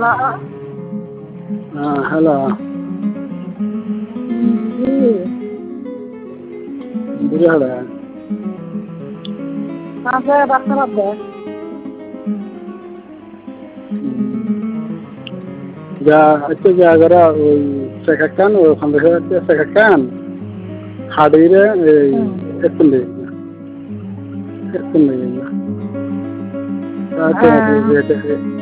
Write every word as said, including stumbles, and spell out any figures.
Hello. বুড়িহাড়া। যা হচ্ছে জায়গারা ওই শেখাকান ওখান থেকে হচ্ছে শেখাকান হাড়িরে এই একটু নেই একটু নেই